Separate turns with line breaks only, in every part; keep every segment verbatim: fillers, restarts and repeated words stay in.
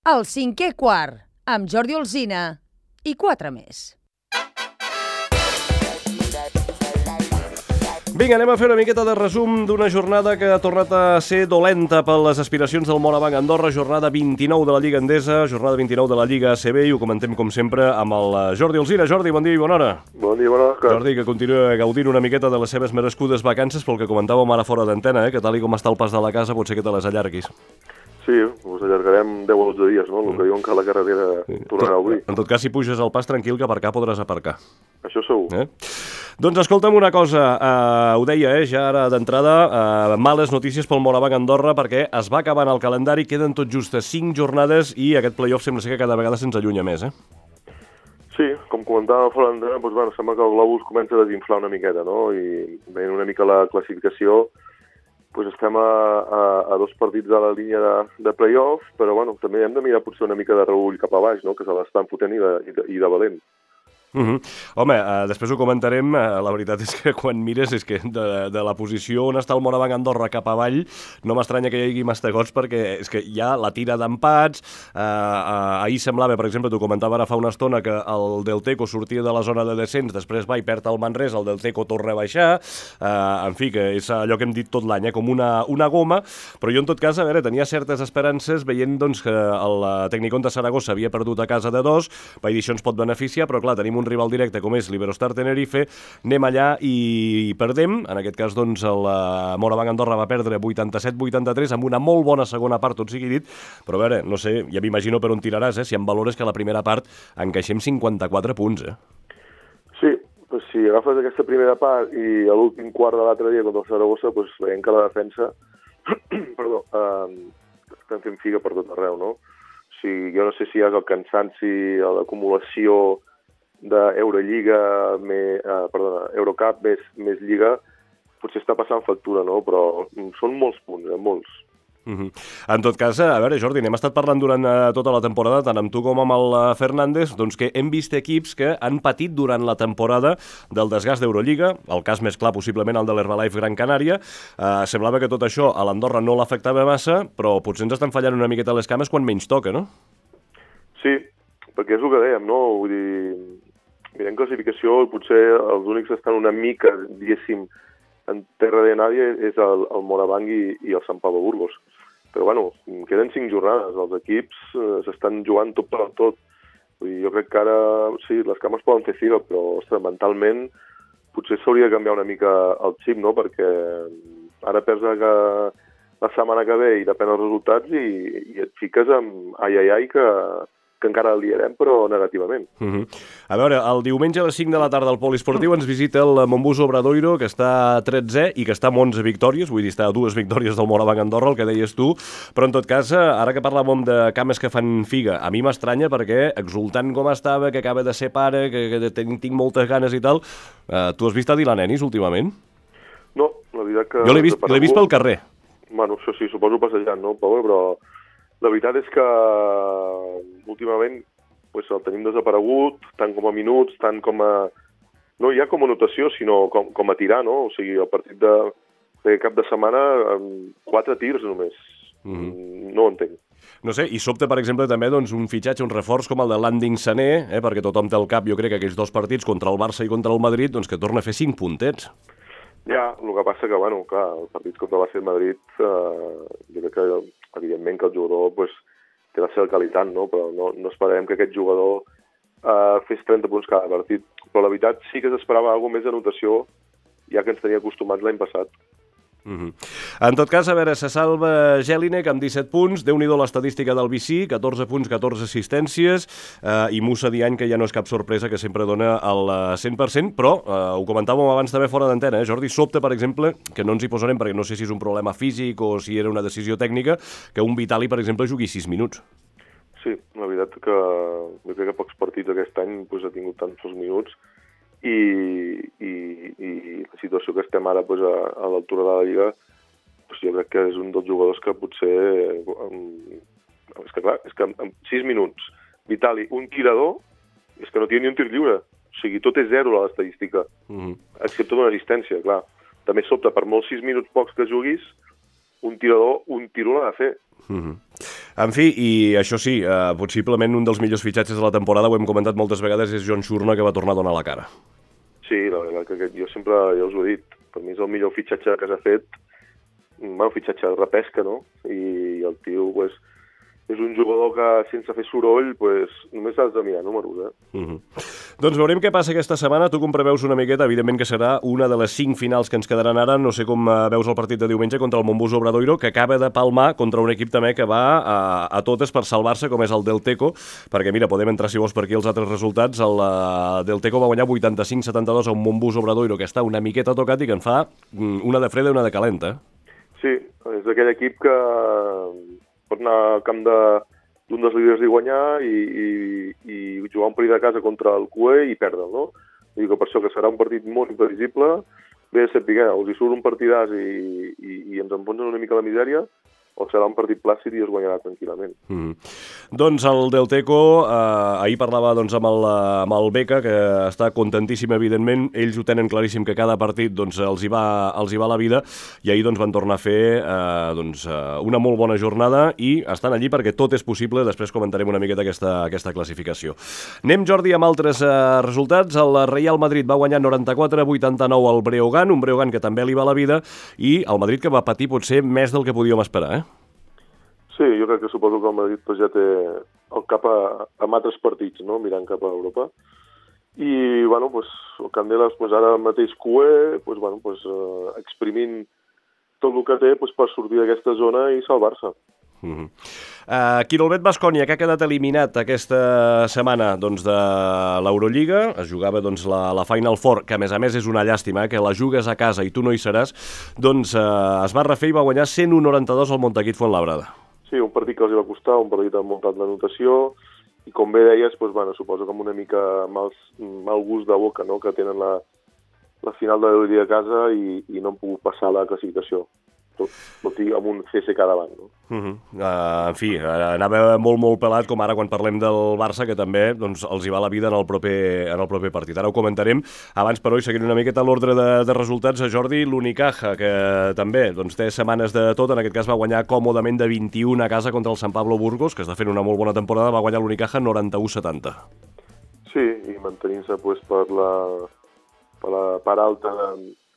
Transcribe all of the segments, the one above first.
El cinquè quart, amb Jordi Alsina i quatre més.
Vinga, anem a fer una miqueta de resum d'una jornada que ha tornat a ser dolenta per les aspiracions del Morabanc Andorra, jornada vint-i-nou de la Lliga Endesa, jornada vint-i-nou de la Lliga A C B, i ho comentem com sempre amb el Jordi Alsina. Jordi, bon dia i bona hora.
Bon dia i bona hora.
Jordi, que continua gaudint una miqueta de les seves merescudes vacances, pel que comentàvem ara fora d'antena, eh, que tal i com està el pas de la casa pot ser que te les allarguis.
Sí, us allargarem deu o dotze dies, no? El que diuen que la carretera tornarà a obrir.
En tot cas, si puges al pas tranquil, que aparcar podràs aparcar.
Això segur.
Eh? Doncs escolta'm una cosa, uh, ho deia, eh, ja ara d'entrada, uh, males notícies pel Morabanc Andorra perquè es va acabant el calendari, queden tot justes cinc jornades i aquest play-off sembla ser que cada vegada se'ns allunya més, eh?
Sí, com comentàvem fora d'antena, doncs, bueno, sembla que el globus comença a desinflar una miqueta, no? I veient una mica la classificació, doncs estem a, a, a dos partits de la línia de, de play-off, però bueno, també hem de mirar potser una mica de reull cap a baix, no? Que se l'estan fotent i de, i de, i de valent.
Uh -huh. Home, uh, després ho comentarem, uh, la veritat és que quan mires és que de, de la posició on està el Morabanc Andorra cap avall no m'estranya que hi hagi mastegots perquè és que hi ha la tira d'empats, uh, uh, ahir semblava, per exemple, t'ho comentava ara fa una estona que el Delteco sortia de la zona de descens, després va i perd el Manresa, el Delteco torna a baixar, uh, en fi, que és allò que hem dit tot l'any, eh, com una, una goma, però jo en tot cas, a veure, tenia certes esperances veient doncs, que el Tecnicón de Saragossa havia perdut a casa de dos, vaig dir, això ens pot beneficiar, però clar, tenim un rival directe com és l'Iberostar Tenerife, anem allà i perdem. En aquest cas, doncs, el Morabanc Andorra va perdre vuitanta-set vuitanta-tres amb una molt bona segona part, tot sigui dit, però a veure, no sé, ja m'imagino per on tiraràs, eh? Si em valores que a la primera part encaixem cinquanta-quatre punts, eh?
Sí, doncs si agafes aquesta primera part i l'últim quart de l'altre dia contra el Saragossa, doncs veiem que la defensa perdó, eh, estan fent figa per tot arreu, no? O sigui, jo no sé si és el cansanci, l'acumulació d'Eurolliga, eh, perdona, Eurocup més, més Lliga, potser està passant factura, no? Però són molts punts, eh? Molts.
Uh-huh. En tot cas, a veure, Jordi, n'hem estat parlant durant uh, tota la temporada, tant amb tu com amb el uh, Fernández, doncs que hem vist equips que han patit durant la temporada del desgast d'Eurolliga, el cas més clar possiblement el de l'Herbalife Gran Canària. Uh, semblava que tot això a l'Andorra no l'afectava massa, però potser ens estan fallant una miqueta les cames quan menys toca, no?
Sí, perquè és el que dèiem, no? Vull dir, mirem classificació, potser els únics que estan una mica, diguéssim, en terra de nadie és el, el Morabanc i, i el Sant Pau de Burgos. Però, bueno, queden cinc jornades. Els equips eh, s'estan jugant tot per tot. Vull dir, jo crec que ara, sí, les cames poden fer fila, però, ostres, mentalment potser s'hauria de canviar una mica el xip, no? Perquè ara perds que la setmana que ve i depèn dels resultats i, i et fiques amb ai, ai, ai, que... que encara el liarem, però negativament.
Uh-huh. A veure, el diumenge a les cinc de la tarda al Poliesportiu ens visita el Montbus Obradoiro, que està tretzè i que està amb onze victòries, vull dir, està a dues victòries del Morabanc Andorra, el que deies tu, però en tot cas, ara que parlàvem de cames que fan figa, a mi m'estranya perquè, exultant com estava, que acaba de ser pare, que, que tinc, tinc moltes ganes i tal, uh, tu has vist a Dylan Ennis últimament?
No, la veritat que...
Jo l'he vist, l'he vist pel carrer.
Bueno, això sí, suposo passejant, no, Pau? Però la veritat és que últimament pues, el tenim desaparegut, tant com a minuts, tant com a... No ja com a notació, sinó com, com a tirar, no? O sigui, el partit de, de cap de setmana, amb quatre tirs només. Mm-hmm. No ho entenc.
No sé, i sobte, per exemple, també doncs, un fitxatge, un reforç com el de Landing Sané, eh, perquè tothom té al cap, jo crec, que aquells dos partits contra el Barça i contra el Madrid, doncs que torna a fer cinc puntets.
Ja, el que passa que, bueno, clar, els partits contra el Barça i el Madrid, eh, jo crec que, evidentment, que el jugador pues, té la seva qualitat, no? Però no, no esperem que aquest jugador eh, fes trenta punts cada partit. Però la veritat sí que s'esperava alguna més de notació, ja que ens tenia acostumats l'any passat.
Uh-huh. En tot cas, a veure, se salva Jelinek amb disset punts, Déu-n'hi-do l'estadística del Vicí, catorze punts, catorze assistències, eh, i Moussa Diagne, que ja no és cap sorpresa, que sempre dona el cent per cent, però eh, ho comentàvem abans també fora d'antena, eh, Jordi, sobte, per exemple, que no ens hi posarem perquè no sé si és un problema físic o si era una decisió tècnica, que un Vitali, per exemple, jugui sis minuts.
Sí, la veritat que jo crec que pocs partits aquest any pues, ha tingut tants minuts, I, i, i la situació que estem ara pues, a, a l'altura de la Lliga, pues, jo crec que és un dels jugadors que potser... Um, és que clar, és que amb, amb sis minuts, Vitali, un tirador, és que no té ni un tir lliure. O sigui, tot és zero a l'estadística, uh-huh. excepte d'una assistència, clar. També sobta, per molts sis minuts pocs que juguis, un tirador, un tiro l'ha de fer.
Uh-huh. En fi, i això sí, eh, possiblement un dels millors fitxatges de la temporada, ho hem comentat moltes vegades, és John Shurna, que va tornar a donar la cara.
Sí, la veritat que jo sempre, ja us ho he dit, per mi és el millor fitxatge que s'ha fet, bueno, fitxatge de repesca, no? I el tio, pues, és un jugador que sense fer soroll, pues, només has de mirar números, eh?
Uh-huh. Doncs veurem què passa aquesta setmana. Tu com preveus una miqueta, evidentment que serà una de les cinc finals que ens quedaran ara. No sé com veus el partit de diumenge contra el Montbus Obradoiro, que acaba de palmar contra un equip també que va a, a totes per salvar-se, com és el Delteco, perquè mira, podem entrar si vols per aquí els altres resultats. El uh, Delteco va guanyar vuitanta-cinc setanta-dos a un Montbus Obradoiro que està una miqueta tocat i que en fa una de freda i una de calenta.
Sí, és aquell equip que pot anar al camp de d'un dels líders i guanyar i, i, i jugar un partit de casa contra el Q E i perdre'l, no? Vull dir que per això que serà un partit molt imprevisible, bé de saber, els hi surt un partidàs i, i, i ens enfonsen una mica la misèria, o serà un partit plàcid i es guanyarà tranquil·lament.
Mm. Doncs el Delteco, eh, ahir parlava doncs, amb, el, amb el Beca, que està contentíssim, evidentment. Ells ho tenen claríssim que cada partit doncs, els, hi va, els hi va la vida, i ahir doncs, van tornar a fer eh, doncs, una molt bona jornada i estan allí perquè tot és possible. Després comentarem una miqueta aquesta, aquesta classificació. Anem, Jordi, amb altres eh, resultats. El Real Madrid va guanyar noranta-quatre a vuitanta-nou al Breogán, un Breogán que també li va la vida, i el Madrid que va patir potser més del que podíem esperar, eh?
Sí, jo crec que suposo que el Madrid pues, ja té el cap a, amb altres partits, no? Mirant cap a Europa. I, bueno, pues, el Candelas pues, ara mateix Q E, pues, bueno, pues, eh, exprimint tot el que té pues, per sortir d'aquesta zona i salvar-se.
Mm-hmm. Uh, Quirolbet Baskonia, que ha quedat eliminat aquesta setmana doncs, de l'Eurolliga. Es jugava doncs, la, la Final Four, que a més a més és una llàstima, eh, que la jugues a casa i tu no hi seràs, doncs uh, es va refer i va guanyar cent u noranta-dos al Montaquit Fuenlabrada.
Sí, un partit que els va costar, un partit amb molta anotació, i com bé deies, doncs, bueno, suposo que amb una mica mal, mal gust de boca, no?, que tenen la, la final de l'Eurolliga a casa i, i no han pogut passar la classificació. Tot, tot i amb un C S K davant, no?
Uh-huh. Uh, en fi, anava molt, molt pelat, com ara quan parlem del Barça, que també doncs, els hi va la vida en el proper, en el proper partit. Ara ho comentarem. Abans, però, i seguint una miqueta l'ordre de, de resultats, a Jordi, l'Unicaja, que també doncs, té setmanes de tot, en aquest cas va guanyar còmodament de vint-i-u a casa contra el San Pablo Burgos, que està fent una molt bona temporada, va guanyar l'Unicaja noranta-u setanta.
Sí, i mantenint-se pues, per, la, per la part alta de,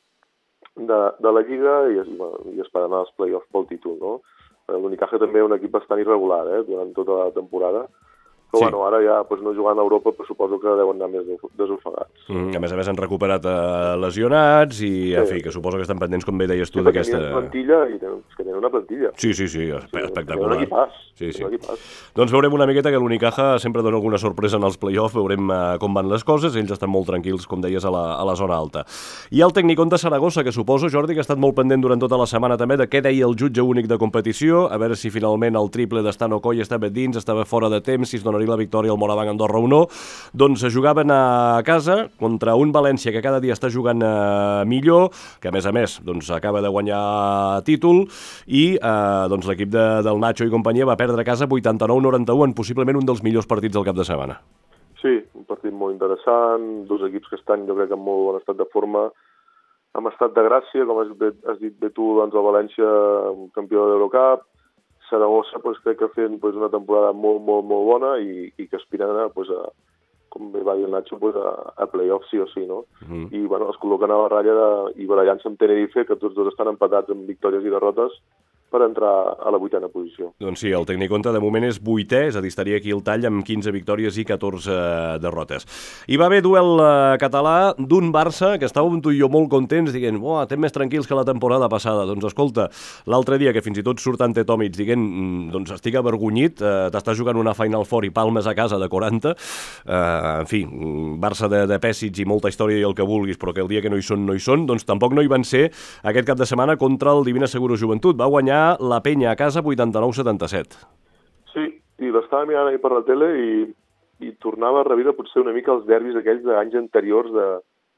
de, de la Lliga i, bueno, i esperant els play-offs pel títol, no? L'Unicaja també és un equip bastant irregular, eh, durant tota la temporada. Però sí. Bueno, ara ja pues, no jugant a Europa, però suposo que deuen anar més desofegats.
Mm, a més a més han recuperat eh, lesionats i, sí. En fi, que suposo que estan pendents, com bé deies tu, sí, d'aquesta...
Tenen plantilla i tenen, que tenen una plantilla.
Sí, sí, sí, espectacular.
Tenen un equipàs.
Sí, sí.
Un equipàs.
Doncs veurem una miqueta que l'Unicaja sempre dona alguna sorpresa en els play-offs, veurem eh, com van les coses, ells estan molt tranquils, com deies, a la, a la zona alta. I el Tecnicón de Saragossa, que suposo, Jordi, que ha estat molt pendent durant tota la setmana també de què deia el jutge únic de competició, a veure si finalment el triple d'Estano Coll estava dins, estava fora de temps, si es donaria la victòria al Morabanc Andorra o no. Doncs jugaven a casa contra un València que cada dia està jugant eh, millor, que a més a més doncs, acaba de guanyar títol, i eh, doncs, l'equip de, del Nacho i companyia va perdre a casa vuitanta-nou noranta-u en possiblement un dels millors partits del cap de setmana.
Sí, un partit molt interessant, dos equips que estan jo crec en molt bon estat de forma, amb estat de gràcia, com has, has dit bé tu, doncs el València campió de l'Eurocup, Saragossa pues, crec que fent pues, una temporada molt, molt, molt bona i, i que aspiren a, pues, a, com bé va dir el Nacho, pues, a, a play-off sí o sí, no? Mm. I bueno, es col·loquen a la ratlla de, i barallant-se amb Tenerife, que tots dos estan empatats amb victòries i derrotes, per entrar a la vuitena posició.
Doncs sí, el Tecniconte de moment és vuitè, és a dir, estaria aquí el tall amb quinze victòries i catorze derrotes. Hi va haver duel eh, català d'un Barça que estàvem tu i jo molt contents, dient, uah, estem més tranquils que la temporada passada. Doncs escolta, l'altre dia, que fins i tot surt Ante Tomic dient, doncs estic avergonyit, eh, t'estàs jugant una Final Four i palmes a casa de quaranta, eh, en fi, Barça de, de pèssits i molta història i el que vulguis, però que el dia que no hi són, no hi són, doncs tampoc no hi van ser aquest cap de setmana contra el Divina Seguro Joventut. Va guanyar la Penya a casa vuitanta-nou setanta-set.
Sí, i l'estava mirant ahir per la tele i, i tornava a reviure potser una mica els derbis aquells d'anys anteriors de,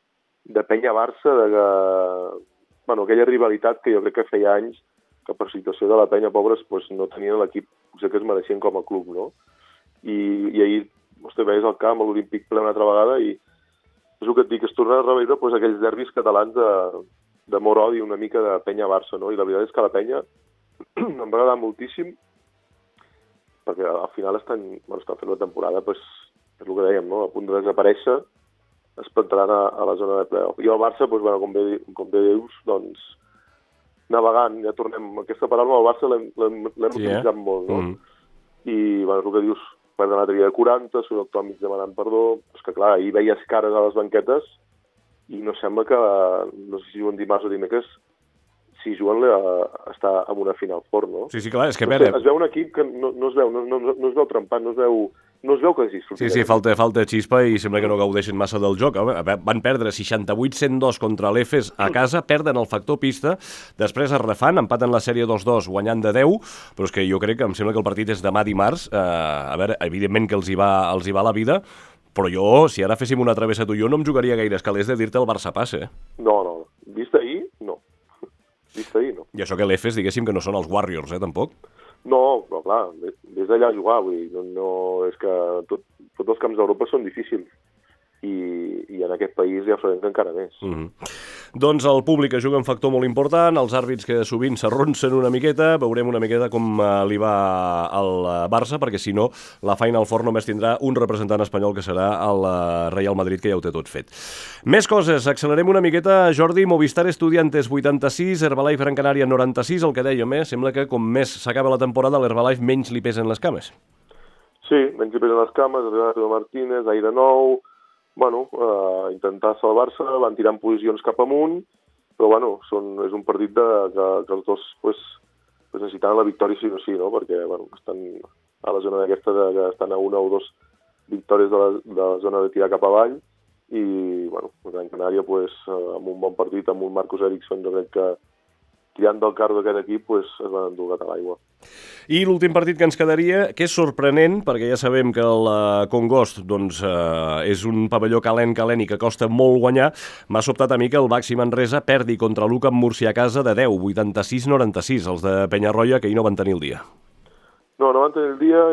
de Penya-Barça, de que, bueno, aquella rivalitat que jo crec que feia anys que per situació de la Penya, pobres, pues, no tenien l'equip potser que es mereixien com a club, no? I, i ahir, vostè veies al camp, a l'Olímpic ple una altra vegada, i és el que et dic, es torna a reviure pues, aquells derbis catalans de, d'amor odi una mica de Penya-Barça, no? I la veritat és que la Penya em va agradar moltíssim perquè al final estan, bueno, estan fent la temporada, pues, és el que dèiem, no? A punt de desaparèixer, es plantaran a, a la zona de playoff. I el Barça, pues, bueno, com, bé, com bé dius, doncs, navegant, ja tornem, aquesta paraula al Barça l'hem sí, utilitzat eh? molt, no? Mm. I, bueno, és el que dius, perden la tria de quaranta, surt el Tomic demanant perdó, és que clar, ahir veies cares a les banquetes i no sembla que, no sé si juguen dimarts o dimecres, si juguen a, a estar en una final fort, no?
Sí, sí, clar, és que...
No sé, es veu un equip que no, no es veu, no, no, no es veu trempat, no es veu, no es veu que hagi sortit.
Sí, sí, falta, falta xispa i sembla que no gaudeixen massa del joc. Van perdre seixanta-vuit a cent dos contra l'Efes a casa, perden el factor pista, després es refan, empaten la sèrie dos dos guanyant de deu, però és que jo crec que em sembla que el partit és demà dimarts, eh, a veure, evidentment que els hi va, els hi va la vida, però jo, si ara féssim una travessa tu i jo, no em jugaria gaire escalers de dir-te el Barça passe.
No, no, vist ahir, no. Vist ahir, no.
I això que l'Efes, diguéssim, que no són els Warriors, eh, tampoc?
No, però clar, des d'allà a jugar, vull dir, no, no, és que tot, tots els camps d'Europa són difícils i, i en aquest país ja sabem que encara més.
Mm-hmm. Doncs el públic juga un factor molt important, els àrbits que sovint s'arronsen una miqueta, veurem una miqueta com li va al Barça, perquè si no, la Final Four només tindrà un representant espanyol que serà el Real Madrid, que ja ho té tot fet. Més coses, accelerem una miqueta, Jordi. Movistar Estudiantes vuitanta-sis, Herbalife Gran Canària noranta-sis, el que dèiem, eh? Sembla que com més s'acaba la temporada, l'Herbalife menys li pesen les cames.
Sí, menys li pesen les cames, Eduardo Martínez, aire nou, bueno, eh, intentar salvar-se, van tirant posicions cap amunt, però bueno, són, és un partit de, que, que els dos pues, pues necessitaran la victòria sí o sí, no? Perquè bueno, estan a la zona d'aquesta, de, que estan a una o dos victòries de la, de la zona de tirar cap avall, i bueno, Gran Canària pues, amb un bon partit, amb un Marcus Ericsson, jo crec que tirant del carro d'aquest equip pues, es van endur a l'aigua.
I l'últim partit que ens quedaria, que és sorprenent, perquè ja sabem que el Congost doncs, eh, és un pavelló calent, calent i que costa molt guanyar, m'ha sobtat a mi que el Baxi Manresa perdi contra l'U C A M Múrcia a casa de deu, vuitanta-sis a noranta-sis, els de Penyarroia, que ahir no van tenir el dia.
No, no van tenir el dia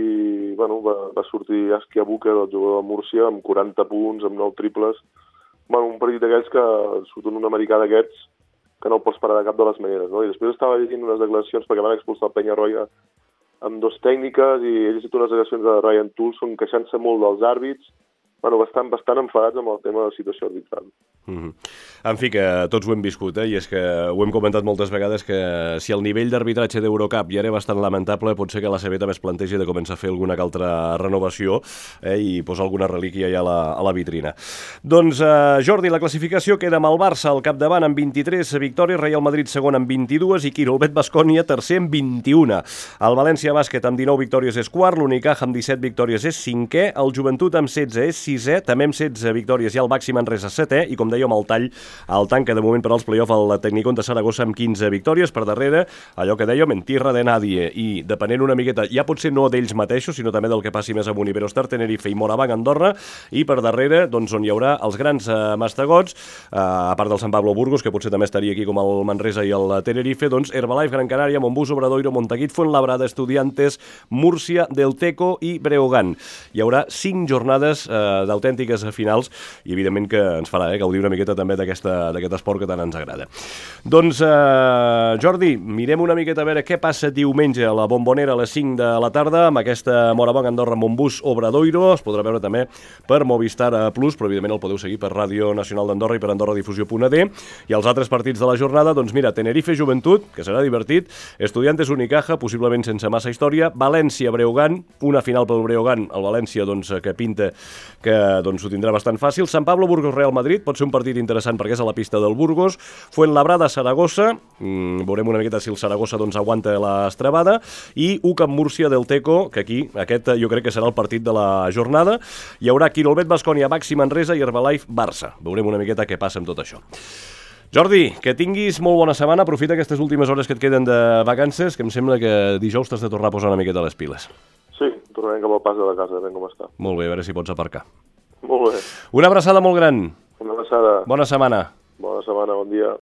i bueno, va, va sortir Askia Buker, el jugador de Múrcia, amb quaranta punts, amb nou triples. Bueno, un partit d'aquells que surt un americà d'aquests que no el pots parar de cap de les maneres, no? I després estava llegint unes declaracions perquè van expulsar el Penyarroia amb dos tècniques i he llegit unes declaracions de Ryan Toulson queixant-se molt dels àrbits, bueno, bastant, bastant enfadats amb el tema de la situació arbitral.
Mm-hmm. En fi, que tots ho hem viscut, eh? I és que ho hem comentat moltes vegades que si el nivell d'arbitratge d'Eurocup ja era bastant lamentable, pot ser que la C B també es plantegi de començar a fer alguna altra renovació eh? I posar alguna relíquia ja a la, a la vitrina. Doncs, eh, Jordi, la classificació queda amb el Barça al capdavant amb vint-i-tres victòries, Real Madrid segon amb vint-i-dues i Quirolbet Baskonia tercer amb vint-i-una. El València Bàsquet amb dinou victòries és quart, l'Unicaja amb disset victòries és cinquè, el Joventut amb setze és sisè, també amb setze victòries hi ha el Baxi Manresa setè i com dèiem el tall, el tanca de moment per als play-off el Tecnicón de Saragossa amb quinze victòries, per darrere allò que dèiem en tierra de nadie i depenent una miqueta, ja potser no d'ells mateixos sinó també del que passi més amunt, Iberostar Tenerife i Moravang Andorra i per darrere doncs on hi haurà els grans eh, mastegots eh, a part del Sant Pablo Burgos que potser també estaria aquí com el Manresa i el Tenerife, doncs Herbalife Gran Canària, Montbus, Obradoiro, Montaguit, Fuenlabrada, Estudiantes, Múrcia, Delteco i Breogán. Hi haurà cinc jornades eh, d'autèntiques finals i evidentment que ens farà eh, gaudir una miqueta també d'aquest esport que tant ens agrada. Doncs, eh, Jordi, mirem una miqueta a veure què passa diumenge a la Bombonera a les cinc de la tarda amb aquesta Moravang Andorra Montbus Obradoiro. Es podrà veure també per Movistar Plus, però evidentment el podeu seguir per Ràdio Nacional d'Andorra i per Andorra Difusió punt a d. I els altres partits de la jornada, doncs mira, Tenerife Joventut, que serà divertit, Estudiantes Unicaja, possiblement sense massa història, València Breogán, una final pel Breogán, el València doncs, que pinta que doncs, ho tindrà bastant fàcil. Sant Pablo Burgos Real Madrid, pot ser un partit interessant perquè és a la pista del Burgos. Fuenlabrada Saragossa, mm, veurem una miqueta si el Saragossa doncs, aguanta l'estrabada, i U C A M Múrcia Delteco, que aquí aquest jo crec que serà el partit de la jornada. Hi haurà Quirolbet Baskonia, Baxi Manresa i Herbalife Barça. Veurem una miqueta què passa amb tot això. Jordi, que tinguis molt bona setmana, aprofita aquestes últimes hores que et queden de vacances, que em sembla que dijous t'has de tornar a posar una miqueta les piles.
Sí, tornarem cap al pas de la casa, a veure com està.
Molt bé, a veure si pots aparcar.
Molt bé.
Una abraçada molt gran.
Una abraçada.
Bona setmana.
Bona setmana, bon dia.